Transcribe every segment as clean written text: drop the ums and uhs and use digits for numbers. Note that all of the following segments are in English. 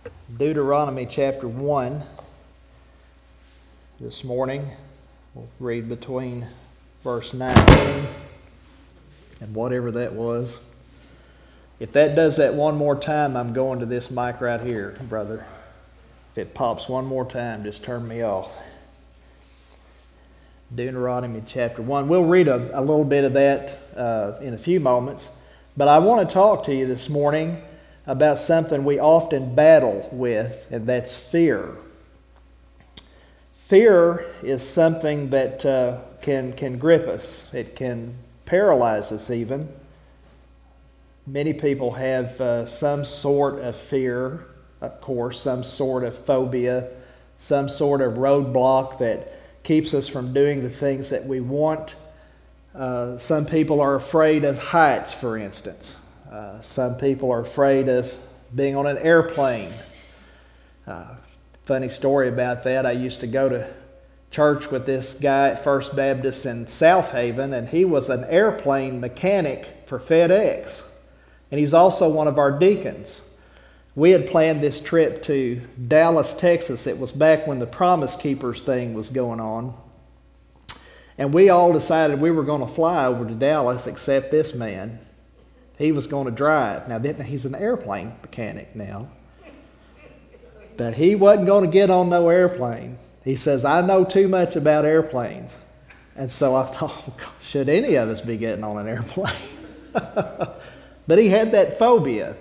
Deuteronomy chapter 1 this morning. We'll read between verse 19 and whatever that was. If that does that one more time, I'm going to this mic right here, brother. If it pops one more time, just turn me off. Deuteronomy chapter 1. We'll read a little bit of that in a few moments. But I want to talk to you this morning about something we often battle with, and that's fear. Fear is something that can grip us. It can paralyze us even. Many people have some sort of fear, of course, some sort of phobia, some sort of roadblock that keeps us from doing the things that we want. Some people are afraid of heights, for instance. Some people are afraid of being on an airplane. Funny story about that. I used to go to church with this guy at First Baptist in South Haven, and he was an airplane mechanic for FedEx. And he's also one of our deacons. We had planned this trip to Dallas, Texas. It was back when the Promise Keepers thing was going on. And we all decided we were going to fly over to Dallas except this man. He was going to drive. Now, he's an airplane mechanic now. But he wasn't going to get on no airplane. He says, I know too much about airplanes. And so I thought, should any of us be getting on an airplane? But he had that phobia.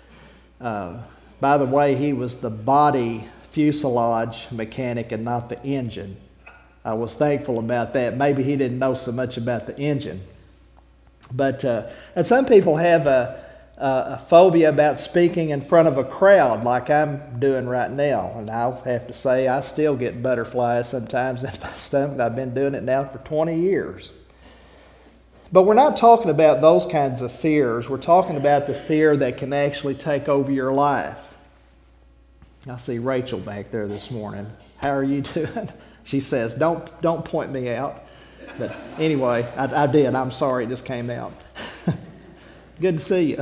By the way, he was the body fuselage mechanic and not the engine. I was thankful about that. Maybe he didn't know so much about the engine. But and some people have a phobia about speaking in front of a crowd like I'm doing right now. And I'll have to say I still get butterflies sometimes in my stomach. I've been doing it now for 20 years. But we're not talking about those kinds of fears. We're talking about the fear that can actually take over your life. I see Rachel back there this morning. How are you doing? She says, don't point me out. But anyway, I did. I'm sorry it just came out. Good to see you.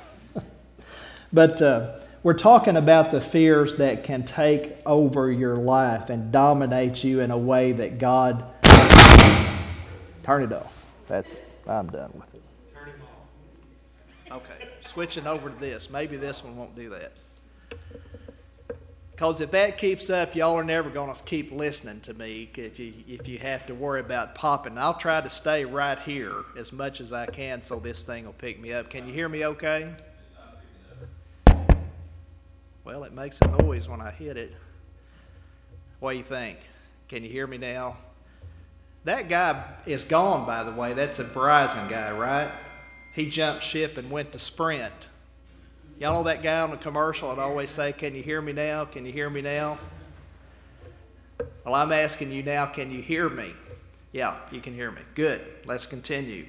But we're talking about the fears that can take over your life and dominate you in a way that God... Turn it off. I'm done with it. Turn him off. Okay, switching over to this. Maybe this one won't do that. Because if that keeps up, y'all are never going to keep listening to me if you have to worry about popping. I'll try to stay right here as much as I can so this thing will pick me up. Can you hear me okay? Well, it makes a noise when I hit it. What do you think? Can you hear me now? That guy is gone, by the way. That's a Verizon guy, right? He jumped ship and went to Sprint. Y'all know that guy on the commercial I'd always say, can you hear me now? Can you hear me now? Well, I'm asking you now, can you hear me? Yeah, you can hear me. Good. Let's continue.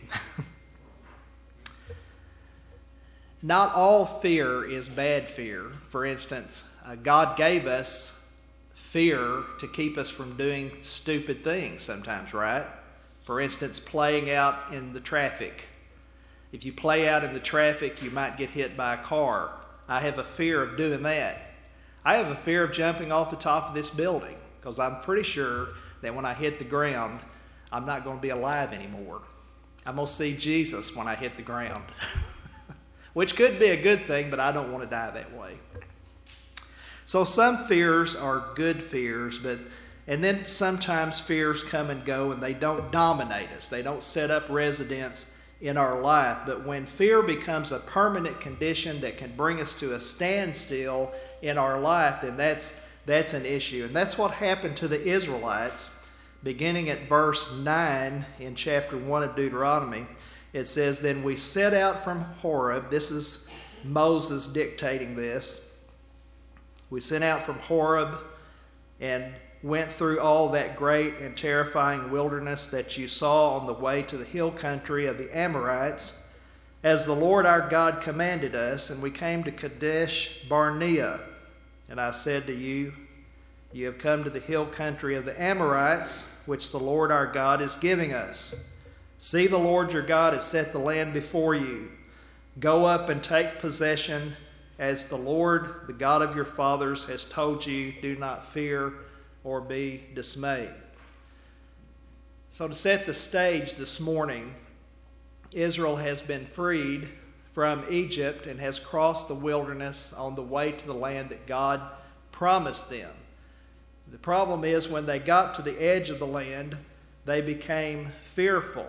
Not all fear is bad fear. For instance, God gave us fear to keep us from doing stupid things sometimes, right? For instance, playing out in the traffic. If you play out in the traffic, you might get hit by a car. I have a fear of doing that. I have a fear of jumping off the top of this building because I'm pretty sure that when I hit the ground, I'm not going to be alive anymore. I'm going to see Jesus when I hit the ground, which could be a good thing, but I don't want to die that way. So some fears are good fears, and then sometimes fears come and go and they don't dominate us. They don't set up residence in our life. But when fear becomes a permanent condition that can bring us to a standstill in our life, then that's an issue. And that's what happened to the Israelites. Beginning at verse 9 in chapter 1 of Deuteronomy, it says, Then we set out from Horeb. This is Moses dictating this. We sent out from Horeb and went through all that great and terrifying wilderness that you saw on the way to the hill country of the Amorites, as the Lord our God commanded us, and we came to Kadesh Barnea. And I said to you, You have come to the hill country of the Amorites, which the Lord our God is giving us. See, the Lord your God has set the land before you. Go up and take possession as the Lord, the God of your fathers, has told you, do not fear or be dismayed. So to set the stage this morning, Israel has been freed from Egypt and has crossed the wilderness on the way to the land that God promised them. The problem is when they got to the edge of the land, they became fearful.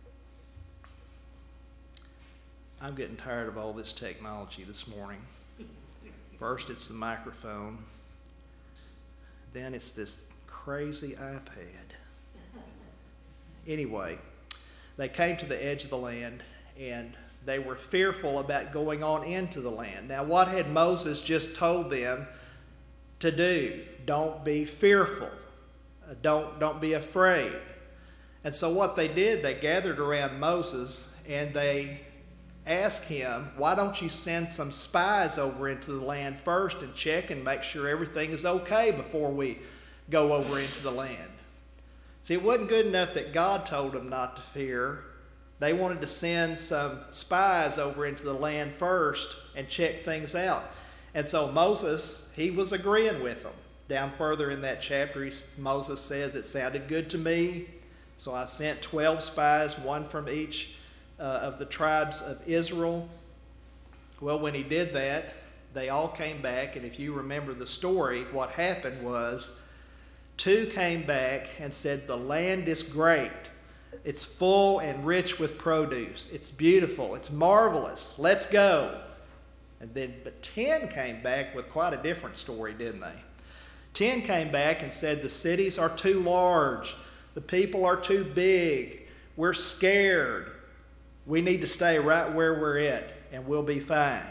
I'm getting tired of all this technology this morning. First it's the microphone, then it's this crazy iPad. Anyway, they came to the edge of the land and they were fearful about going on into the land. Now, what had Moses just told them to do? Don't be fearful. Don't be afraid. And so what they did, they gathered around Moses and they asked him, why don't you send some spies over into the land first and check and make sure everything is okay before we go over into the land? See, it wasn't good enough that God told them not to fear. They wanted to send some spies over into the land first and check things out. And so Moses, he was agreeing with them. Down further in that chapter, Moses says, it sounded good to me, so I sent 12 spies, one from each of the tribes of Israel. Well, when he did that, they all came back, and if you remember the story, what happened was 2 came back and said, the land is great. It's full and rich with produce. It's beautiful. It's marvelous. Let's go. But 10 came back with quite a different story, didn't they? 10 came back and said, the cities are too large. The people are too big. We're scared. We need to stay right where we're at, and we'll be fine.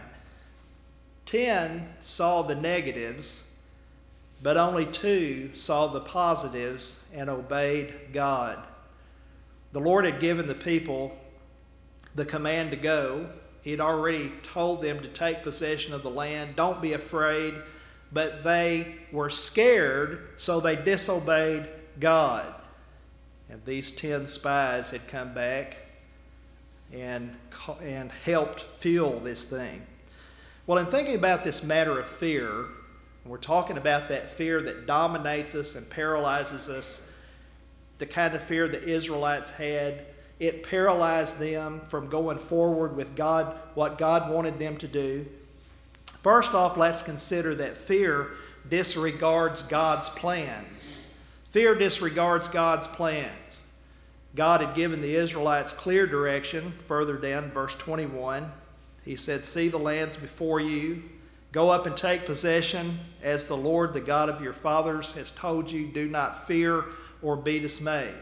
10 saw the negatives, but only 2 saw the positives and obeyed God. The Lord had given the people the command to go. He had already told them to take possession of the land. Don't be afraid. But they were scared, so they disobeyed God. And these 10 spies had come back and helped fuel this thing. Well, in thinking about this matter of fear, we're talking about that fear that dominates us and paralyzes us, the kind of fear the Israelites had. It paralyzed them from going forward with God, what God wanted them to do. First off, let's consider that fear disregards God's plans. Fear disregards God's plans. God had given the Israelites clear direction. Further down, verse 21, he said, see the lands before you. Go up and take possession as the Lord, the God of your fathers, has told you. Do not fear or be dismayed.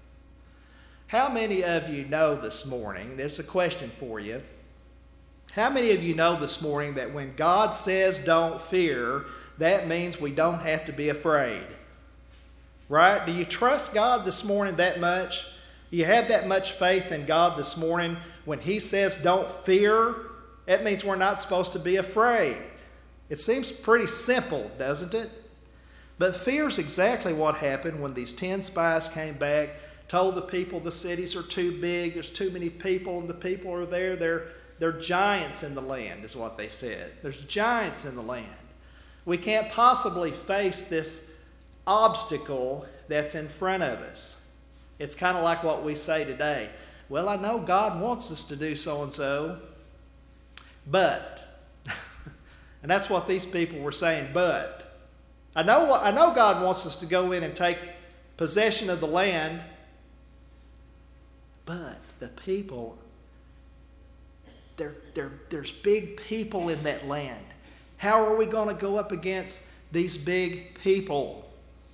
How many of you know this morning, there's a question for you. How many of you know this morning that when God says don't fear, that means we don't have to be afraid? Right? Do you trust God this morning that much? Do you have that much faith in God this morning? When He says don't fear, that means we're not supposed to be afraid. It seems pretty simple, doesn't it? But fear is exactly what happened when these 10 spies came back, told the people the cities are too big, there's too many people, and the people are there. They're giants in the land, is what they said. There's giants in the land. We can't possibly face this obstacle that's in front of us. It's kind of like what we say today. Well, I know God wants us to do so-and-so, but, and that's what these people were saying, but. I know God wants us to go in and take possession of the land, but the people, there's big people in that land. How are we going to go up against these big people?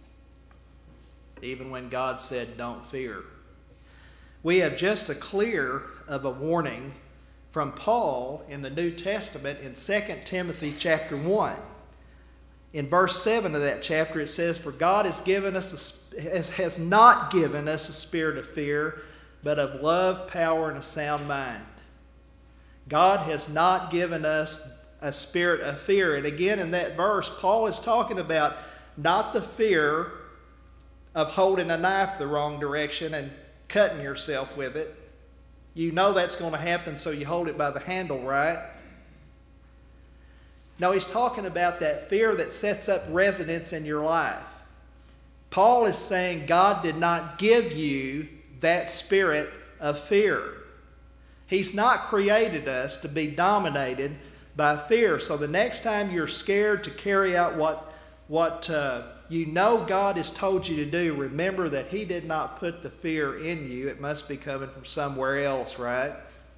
Even when God said, don't fear. We have just a clear of a warning from Paul in the New Testament in 2 Timothy chapter 1. In verse 7 of that chapter, it says, for God has not given us a spirit of fear, but of love, power, and a sound mind. God has not given us a spirit of fear. And again, in that verse, Paul is talking about not the fear of holding a knife the wrong direction and cutting yourself with it. You know that's going to happen, so you hold it by the handle, right? No, he's talking about that fear that sets up residence in your life. Paul is saying God did not give you that spirit of fear. He's not created us to be dominated by fear. So the next time you're scared to carry out what you know God has told you to do, remember that He did not put the fear in you. It must be coming from somewhere else, right?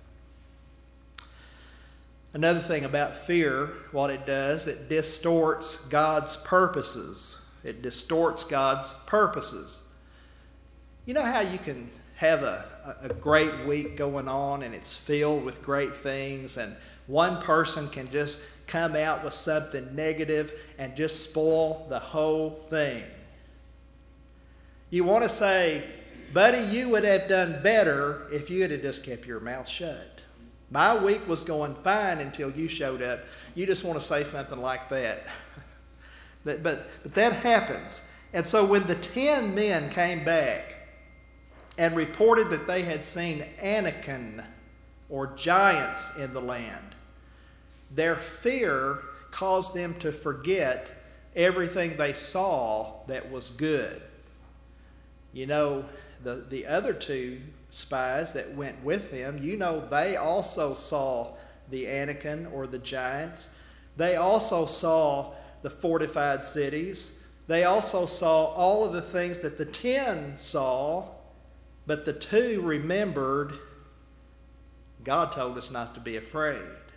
Another thing about fear, what it does, it distorts God's purposes. It distorts God's purposes. You know how you can have a great week going on and it's filled with great things, and one person can just come out with something negative and just spoil the whole thing. You want to say, buddy, you would have done better if you had just kept your mouth shut. My week was going fine until you showed up. You just want to say something like that. But that happens. And so when the 10 men came back and reported that they had seen Anakim or giants in the land, their fear caused them to forget everything they saw that was good. You know, the other two spies that went with them, you know, they also saw the Anakim or the giants. They also saw the fortified cities. They also saw all of the things that the 10 saw, but the 2 remembered God told us not to be afraid.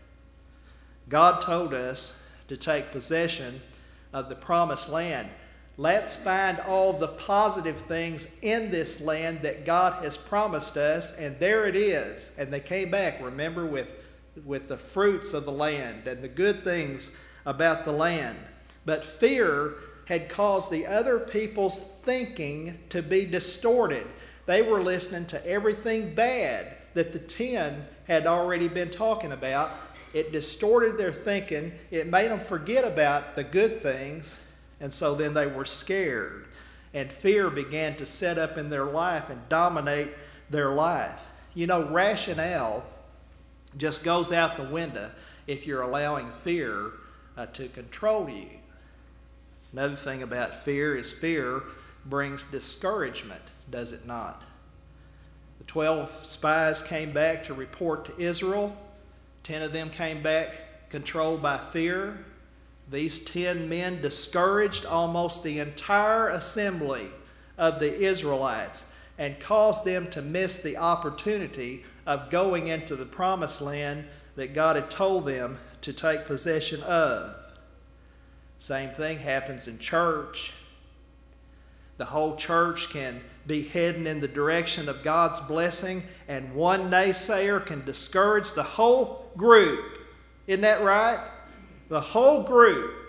God told us to take possession of the promised land. Let's find all the positive things in this land that God has promised us, and there it is. And they came back, remember, with the fruits of the land and the good things about the land. But fear had caused the other people's thinking to be distorted. They were listening to everything bad that the 10 had already been talking about. It distorted their thinking. It made them forget about the good things. And so then they were scared. And fear began to set up in their life and dominate their life. You know, rationale just goes out the window if you're allowing fear to control you. Another thing about fear is fear brings discouragement, does it not? The 12 spies came back to report to Israel. 10 of them came back controlled by fear. These 10 men discouraged almost the entire assembly of the Israelites and caused them to miss the opportunity of going into the promised land that God had told them to take possession of. Same thing happens in church. The whole church can be heading in the direction of God's blessing, and one naysayer can discourage the whole group. Isn't that right? The whole group.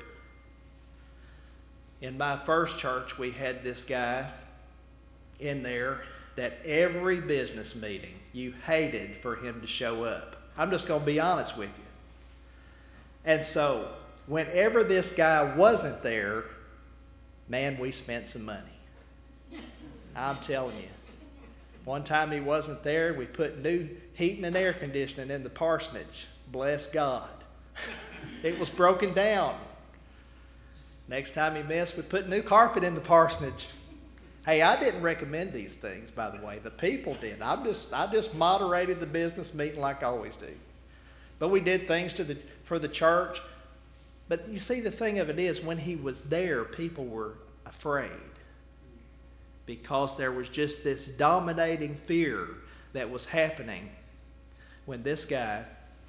In my first church, we had this guy in there that every business meeting you hated for him to show up. I'm just going to be honest with you. And so, whenever this guy wasn't there, man, we spent some money. I'm telling you. One time he wasn't there, we put new heating and air conditioning in the parsonage. Bless God. It was broken down. Next time he missed, we put new carpet in the parsonage. Hey, I didn't recommend these things, by the way. The people did. I just moderated the business meeting like I always do. But we did things for the church. But you see, the thing of it is, when he was there, people were afraid. Because there was just this dominating fear that was happening when this guy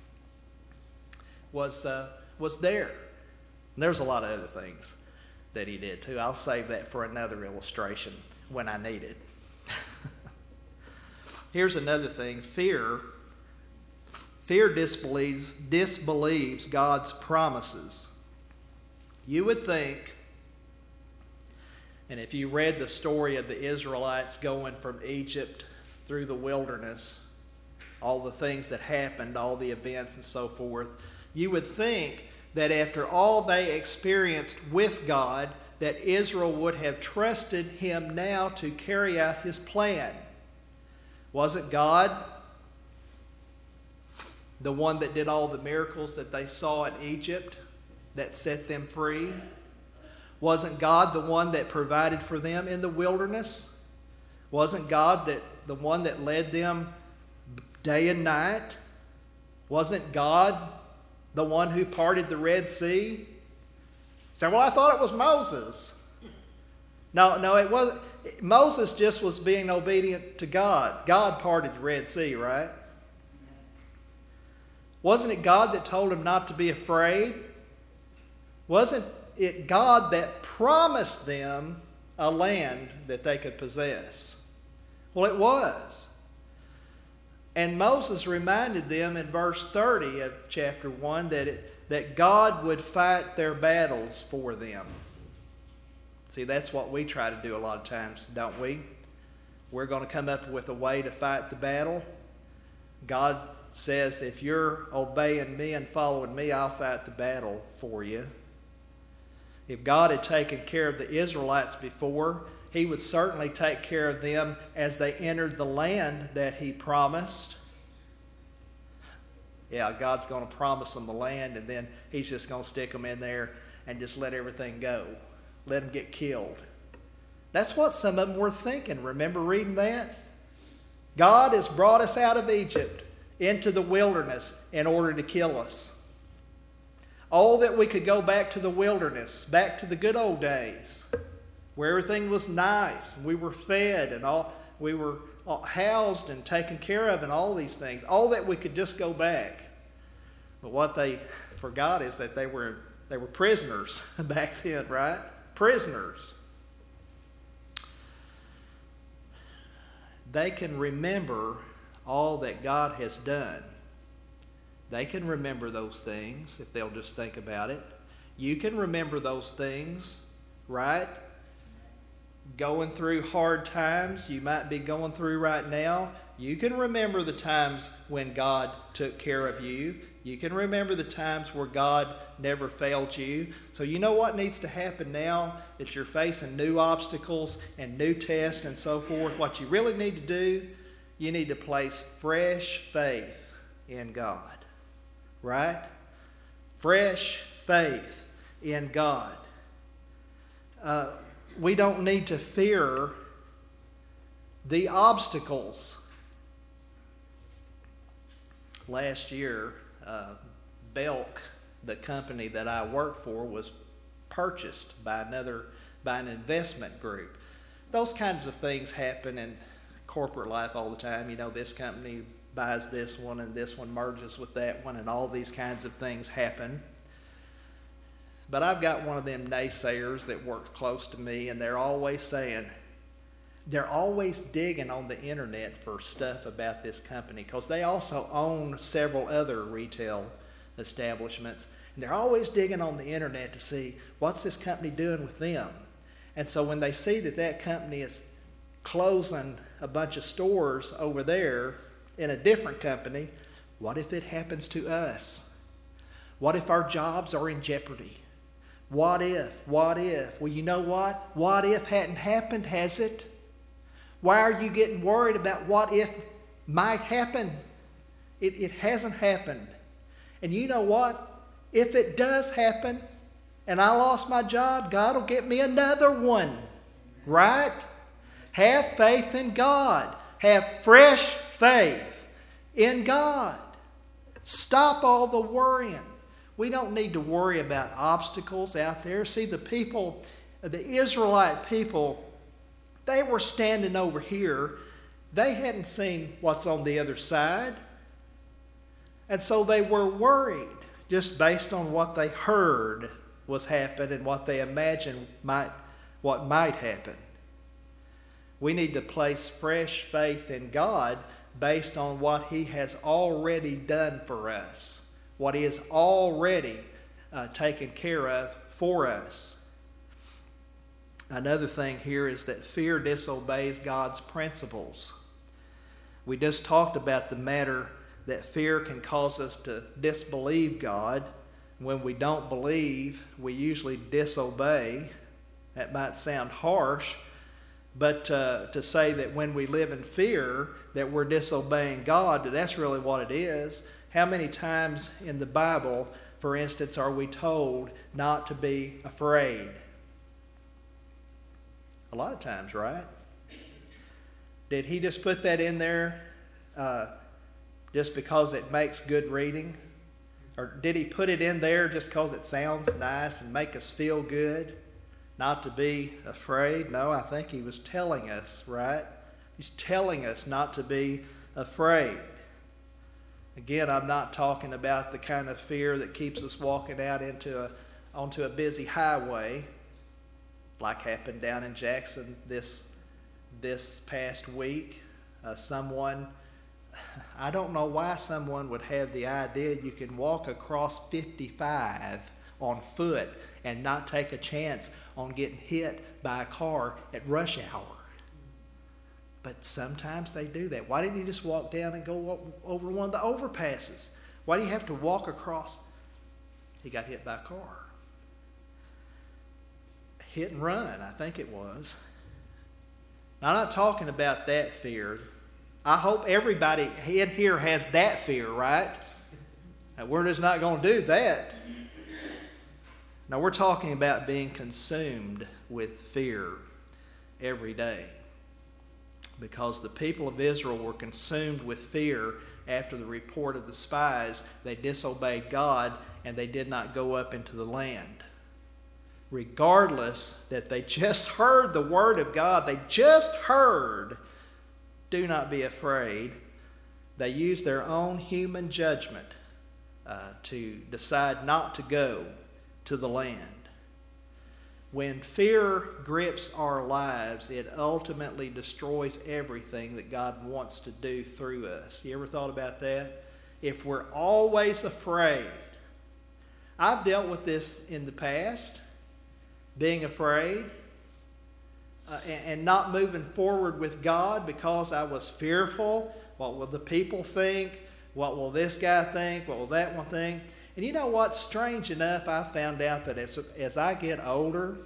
was there. And there's a lot of other things that he did too. I'll save that for another illustration when I need it. Here's another thing. Fear disbelieves God's promises. You would think, and if you read the story of the Israelites going from Egypt through the wilderness, all the things that happened, all the events and so forth, you would think that after all they experienced with God, that Israel would have trusted Him now to carry out His plan. Wasn't God the one that did all the miracles that they saw in Egypt? that set them free? Wasn't God the one that provided for them in the wilderness? Wasn't God the one that led them day and night? Wasn't God the one who parted the Red Sea? You say, well, I thought it was Moses. No, it wasn't. Moses just was being obedient to God. God parted the Red Sea, right? Wasn't it God that told him not to be afraid? Wasn't it God that promised them a land that they could possess? Well, it was. And Moses reminded them in verse 30 of chapter 1 that God would fight their battles for them. See, that's what we try to do a lot of times, don't we? We're going to come up with a way to fight the battle. God says, if you're obeying me and following me, I'll fight the battle for you. If God had taken care of the Israelites before, he would certainly take care of them as they entered the land that he promised. Yeah, God's going to promise them the land, and then he's just going to stick them in there and just let everything go. Let them get killed. That's what some of them were thinking. Remember reading that? God has brought us out of Egypt into the wilderness in order to kill us. Oh, that we could go back to the wilderness, back to the good old days, where everything was nice, and we were fed, and we were housed and taken care of, and all these things. All that we could just go back. But what they forgot is that they were prisoners back then, right? Prisoners. They can remember all that God has done. They can remember those things if they'll just think about it. You can remember those things, right? Going through hard times you might be going through right now. You can remember the times when God took care of you. You can remember the times where God never failed you. So you know what needs to happen now that you're facing new obstacles and new tests and so forth? What you really need to do, you need to place fresh faith in God. Right? Fresh faith in God. We don't need to fear the obstacles. Last year, Belk, the company that I work for, was purchased by an investment group. Those kinds of things happen in corporate life all the time. You know, this company buys this one and this one merges with that one, and all these kinds of things happen. But I've got one of them naysayers that works close to me, and they're always digging on the internet for stuff about this company, because they also own several other retail establishments, and they're always digging on the internet to see what's this company doing with them. And so when they see that company is closing a bunch of stores over there in a different company, what if it happens to us? What if our jobs are in jeopardy? What if? Well, you know what? What if hadn't happened, has it? Why are you getting worried about what if might happen? It hasn't happened. And you know what? If it does happen and I lost my job, God will get me another one. Right? Have faith in God. Have fresh faith in God. Stop all the worrying. We don't need to worry about obstacles out there. See, the Israelite people, they were standing over here. They hadn't seen what's on the other side. And so they were worried just based on what they heard was happening and what they imagined what might happen. We need to place fresh faith in God based on what He has already done for us, what He has already taken care of for us. Another thing here is that fear disobeys God's principles. We just talked about the matter that fear can cause us to disbelieve God. When we don't believe, we usually disobey. That might sound harsh, but to say that when we live in fear that we're disobeying God, that's really what it is. How many times in the Bible for instance, are we told not to be afraid? A lot of times, right? Did he just put that in there just because it makes good reading? Or did he put it in there just because it sounds nice and make us feel good? Not to be afraid? No, I think he was telling us, right? He's telling us not to be afraid. Again, I'm not talking about the kind of fear that keeps us walking out onto a busy highway, like happened down in Jackson this past week. I don't know why someone would have the idea you can walk across 55 on foot and not take a chance on getting hit by a car at rush hour. But sometimes they do that. Why didn't you just walk down and go over one of the overpasses? Why do you have to walk across? He got hit by a car. Hit and run, I think it was. Now, I'm not talking about that fear. I hope everybody in here has that fear, right? Now, we're just not going to do that. Now, we're talking about being consumed with fear every day. Because the people of Israel were consumed with fear after the report of the spies. They disobeyed God and they did not go up into the land. Regardless that they just heard the word of God, they just heard, do not be afraid. They used their own human judgment to decide not to go to the land. When fear grips our lives, it ultimately destroys everything that God wants to do through us. You ever thought about that? If we're always afraid. I've dealt with this in the past, being afraid and not moving forward with God because I was fearful. What will the people think? What will this guy think? What will that one think? And you know what? Strange enough, I found out that as I get older,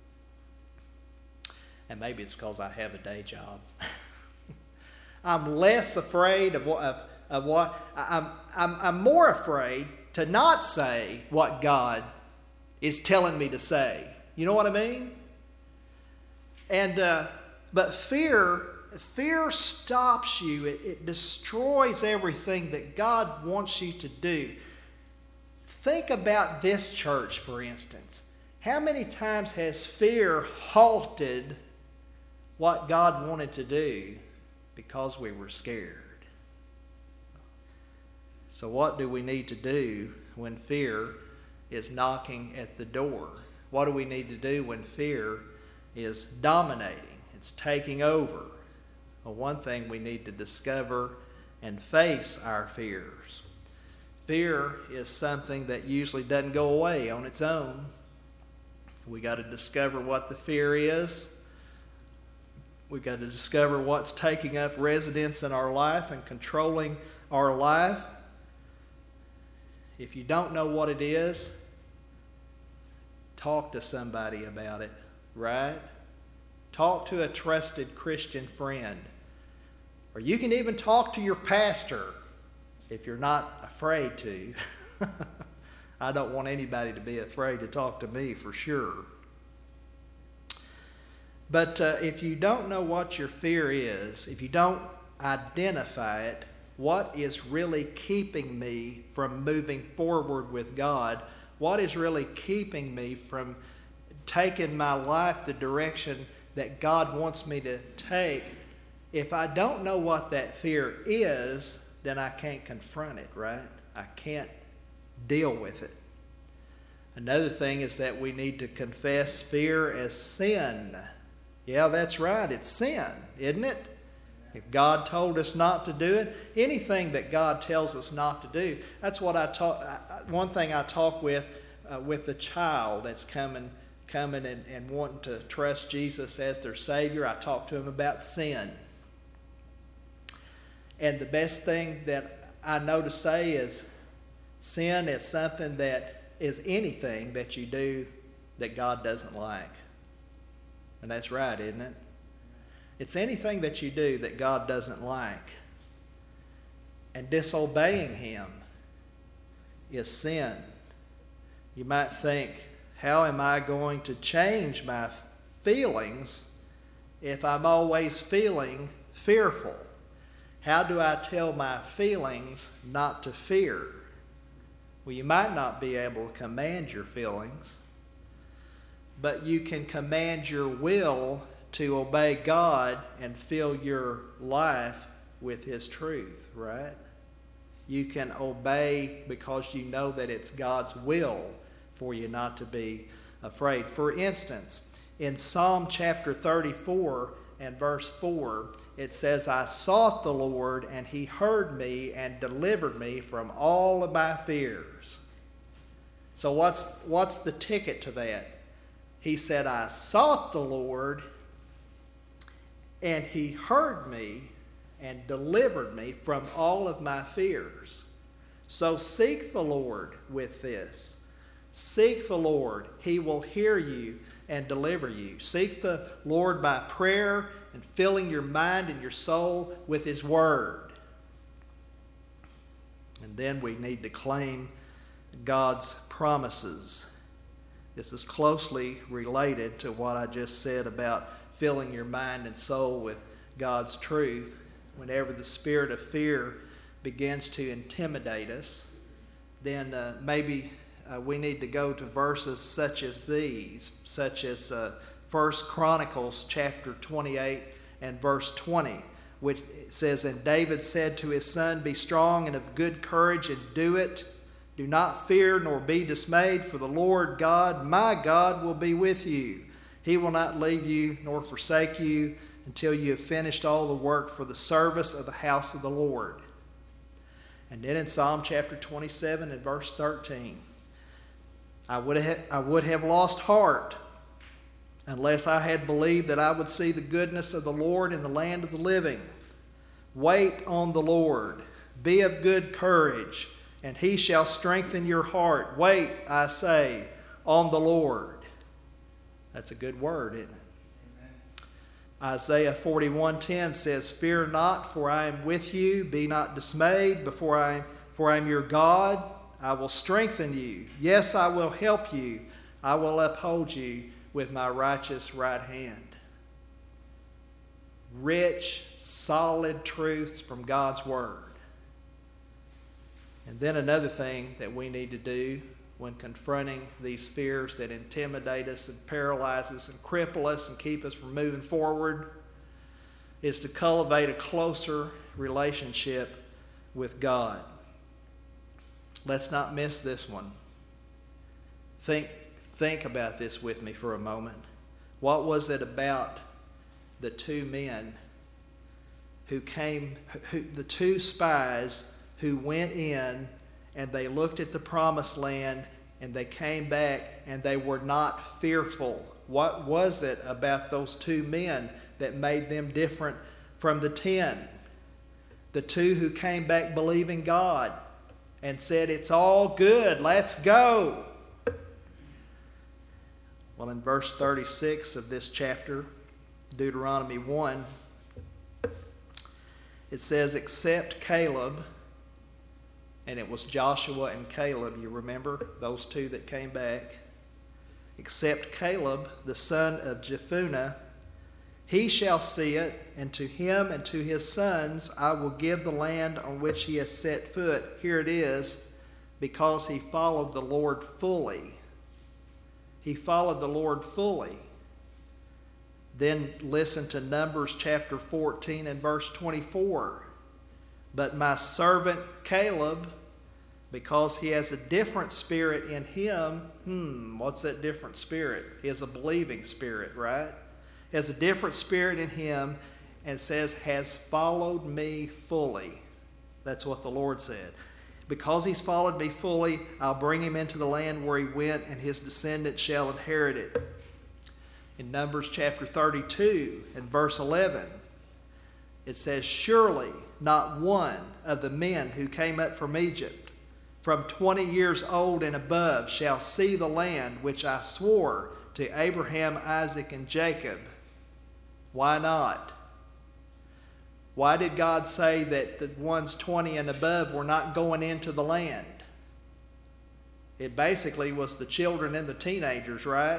and maybe it's because I have a day job, I'm less afraid of what I'm more afraid to not say what God is telling me to say. You know what I mean? And but fear stops you. It destroys everything that God wants you to do. Think about this church, for instance. How many times has fear halted what God wanted to do because we were scared? So what do we need to do when fear is knocking at the door? What do we need to do when fear is dominating? It's taking over. Well, one thing we need to discover and face our fears. Fear is something that usually doesn't go away on its own. We got to discover what the fear is. We got to discover what's taking up residence in our life and controlling our life. If you don't know what it is, talk to somebody about it, right? Talk to a trusted Christian friend. Or you can even talk to your pastor if you're not afraid to. I don't want anybody to be afraid to talk to me for sure. But if you don't know what your fear is, if you don't identify it, what is really keeping me from moving forward with God? What is really keeping me from taking my life the direction that God wants me to take? If I don't know what that fear is, then I can't confront it, right? I can't deal with it. Another thing is that we need to confess fear as sin. Yeah, that's right. It's sin, isn't it? If God told us not to do it, anything that God tells us not to do, that's what I talk. One thing I talk with the child that's coming and wanting to trust Jesus as their Savior. I talk to him about sin. And the best thing that I know to say is sin is something that is anything that you do that God doesn't like. And that's right, isn't it? It's anything that you do that God doesn't like. And disobeying Him is sin. You might think, how am I going to change my feelings if I'm always feeling fearful? How do I tell my feelings not to fear? Well, you might not be able to command your feelings, but you can command your will to obey God and fill your life with His truth, right? You can obey because you know that it's God's will for you not to be afraid. For instance, in Psalm chapter 34 and verse 4, it says, I sought the Lord, and He heard me and delivered me from all of my fears. So what's the ticket to that? He said, I sought the Lord, and He heard me and delivered me from all of my fears. So seek the Lord with this. Seek the Lord. He will hear you and deliver you. Seek the Lord by prayer and filling your mind and your soul with His Word. And then we need to claim God's promises. This is closely related to what I just said about filling your mind and soul with God's truth. Whenever the spirit of fear begins to intimidate us, then maybe we need to go to verses such as these, such as 1 Chronicles chapter 28 and verse 20, which says, And David said to his son, Be strong and of good courage, and do it. Do not fear nor be dismayed, for the Lord God, my God, will be with you. He will not leave you nor forsake you until you have finished all the work for the service of the house of the Lord. And then in Psalm chapter 27 and verse 13, I would have lost heart unless I had believed that I would see the goodness of the Lord in the land of the living. Wait on the Lord. Be of good courage, and He shall strengthen your heart. Wait, I say, on the Lord. That's a good word, isn't it? Isaiah 41:10 says, Fear not, for I am with you. Be not dismayed, for I am your God. I will strengthen you. Yes, I will help you. I will uphold you with my righteous right hand. Rich, solid truths from God's Word. And then another thing that we need to do when confronting these fears that intimidate us and paralyze us and cripple us and keep us from moving forward is to cultivate a closer relationship with God. Let's not miss this one. Think about this with me for a moment. What was it about the two men the two spies who went in and they looked at the promised land and they came back and they were not fearful? What was it about those two men that made them different from the 10? The two who came back believing God and said, It's all good, let's go. Well, in verse 36 of this chapter, Deuteronomy 1, it says, Except Caleb, and it was Joshua and Caleb, you remember, those two that came back. Except Caleb, the son of Jephunneh, he shall see it, and to him and to his sons I will give the land on which he has set foot. Here it is, because he followed the Lord fully. He followed the Lord fully. Then listen to Numbers chapter 14 and verse 24. But my servant Caleb, because he has a different spirit in him, what's that different spirit? He has a believing spirit, right? He has a different spirit in him, and says, has followed me fully. That's what the Lord said. Because he's followed me fully, I'll bring him into the land where he went, and his descendants shall inherit it. In Numbers chapter 32 and verse 11, it says, Surely not one of the men who came up from Egypt, from 20 years old and above, shall see the land which I swore to Abraham, Isaac, and Jacob. Why not? Why did God say that the ones 20 and above were not going into the land? It basically was the children and the teenagers, right?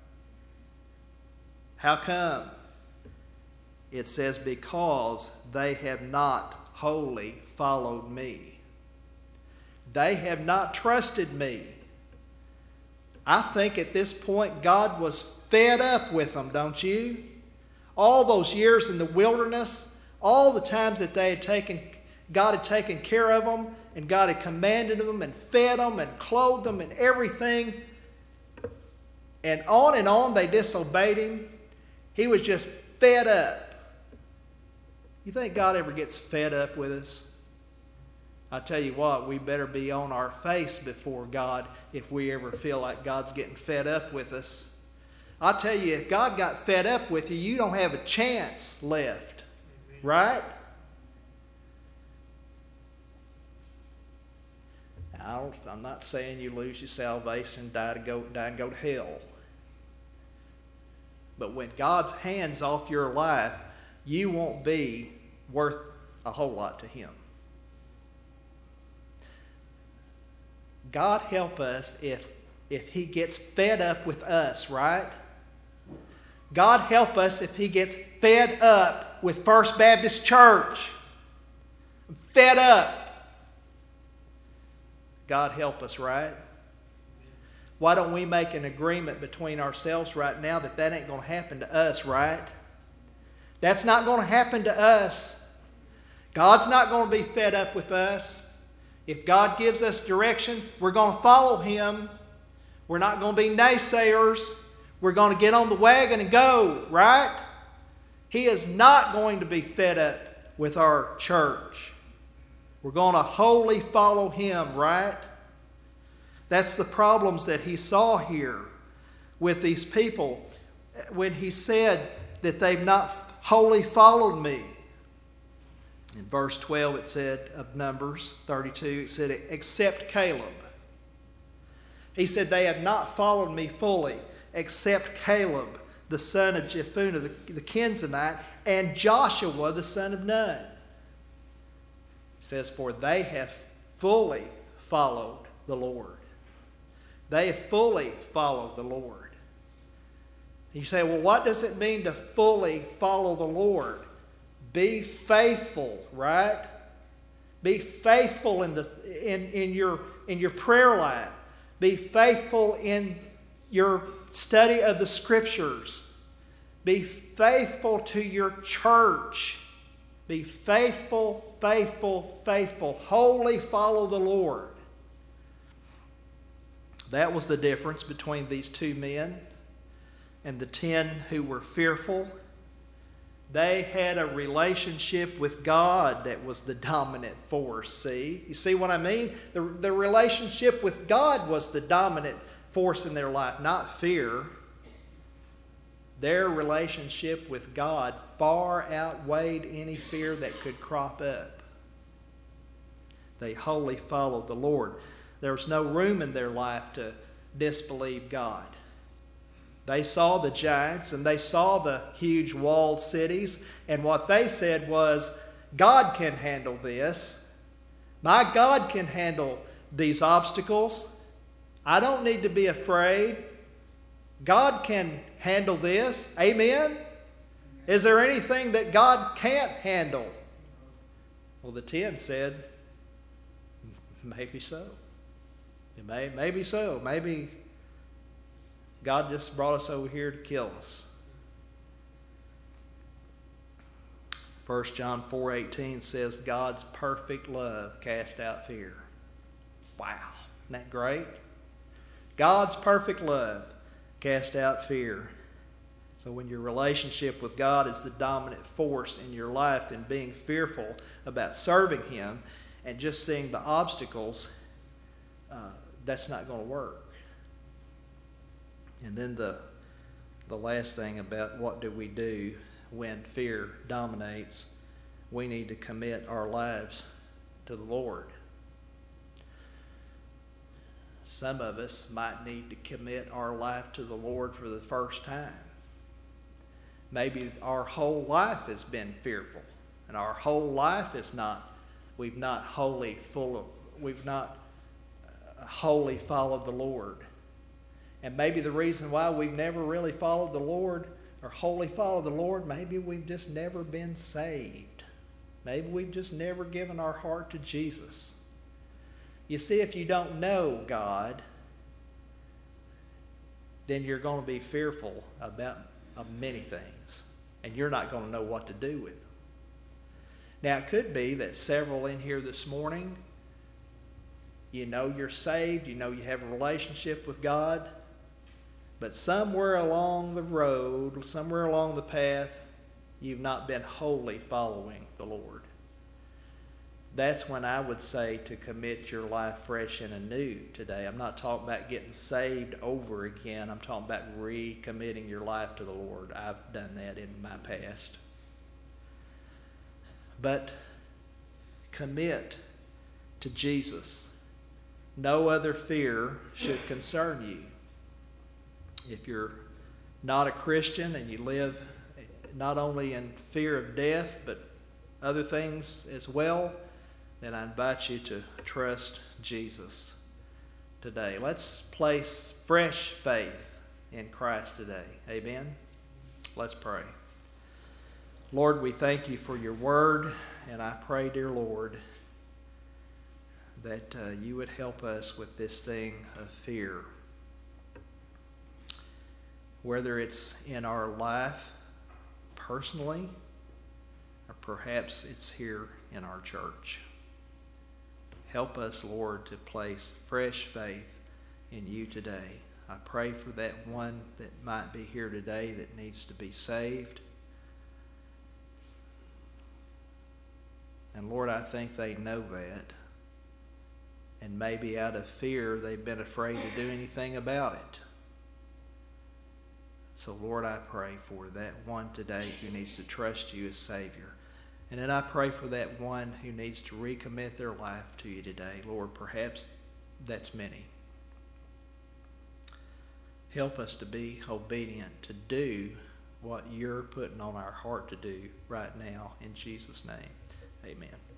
How come? It says, because they have not wholly followed me. They have not trusted me. I think at this point God was fed up with them, don't you? All those years in the wilderness, all the times that God had taken care of them, and God had commanded them and fed them and clothed them and everything. And on they disobeyed Him. He was just fed up. You think God ever gets fed up with us? I tell you what, we better be on our face before God if we ever feel like God's getting fed up with us. I tell you, if God got fed up with you, you don't have a chance left. Right? I'm not saying you lose your salvation, die and go to hell. But when God's hand's off your life, you won't be worth a whole lot to Him. God help us if He gets fed up with us, right? God help us if He gets fed up with First Baptist Church. Fed up. God help us, right? Why don't we make an agreement between ourselves right now that ain't going to happen to us, right? That's not going to happen to us. God's not going to be fed up with us. If God gives us direction, we're going to follow Him. We're not going to be naysayers. We're going to get on the wagon and go, right? He is not going to be fed up with our church. We're going to wholly follow Him, right? That's the problems that He saw here with these people when He said that they've not wholly followed me. In verse 12 it said, of Numbers 32, it said, except Caleb. He said, they have not followed me fully, except Caleb, the son of Jephunneh, the Kenizzite, and Joshua, the son of Nun. He says, for they have fully followed the Lord. They have fully followed the Lord. You say, well, what does it mean to fully follow the Lord? Be faithful, right? Be faithful in your prayer life. Be faithful in your study of the Scriptures. Be faithful to your church. Be faithful, faithful, faithful. Wholly follow the Lord. That was the difference between these two men and the 10 who were fearful. They had a relationship with God that was the dominant force, see? You see what I mean? The relationship with God was the dominant force in their life, not fear. Their relationship with God far outweighed any fear that could crop up. They wholly followed the Lord. There was no room in their life to disbelieve God. They saw the giants and they saw the huge walled cities, and what they said was, God can handle this. My God can handle these obstacles. I don't need to be afraid. God can handle this. Amen? Is there anything that God can't handle? Well, the 10 said, maybe so. Maybe so. Maybe God just brought us over here to kill us. 1 John 4:18 says, God's perfect love casts out fear. Wow. Isn't that great? God's perfect love casts out fear. So when your relationship with God is the dominant force in your life, then being fearful about serving Him and just seeing the obstacles, that's not going to work. And then the last thing about what do we do when fear dominates, we need to commit our lives to the Lord. Some of us might need to commit our life to the Lord for the first time. Maybe our whole life has been fearful, and our whole life is not, we've not wholly followed the Lord. And maybe the reason why we've never really followed the Lord or wholly followed the Lord, maybe we've just never been saved. Maybe we've just never given our heart to Jesus. You see, if you don't know God, then you're going to be fearful about many things, and you're not going to know what to do with them. Now, it could be that several in here this morning, you know you're saved, you know you have a relationship with God, but somewhere along the road, somewhere along the path, you've not been wholly following the Lord. That's when I would say to commit your life fresh and anew today. I'm not talking about getting saved over again. I'm talking about recommitting your life to the Lord. I've done that in my past. But commit to Jesus. No other fear should concern you. If you're not a Christian and you live not only in fear of death, but other things as well, then I invite you to trust Jesus today. Let's place fresh faith in Christ today. Amen? Let's pray. Lord, we thank you for your word, and I pray, dear Lord, that you would help us with this thing of fear. Whether it's in our life personally, or perhaps it's here in our church. Help us, Lord, to place fresh faith in you today. I pray for that one that might be here today that needs to be saved. And Lord, I think they know that. And maybe out of fear, they've been afraid to do anything about it. So Lord, I pray for that one today who needs to trust you as Savior. And then I pray for that one who needs to recommit their life to you today. Lord, perhaps that's many. Help us to be obedient, to do what you're putting on our heart to do right now. In Jesus' name, amen.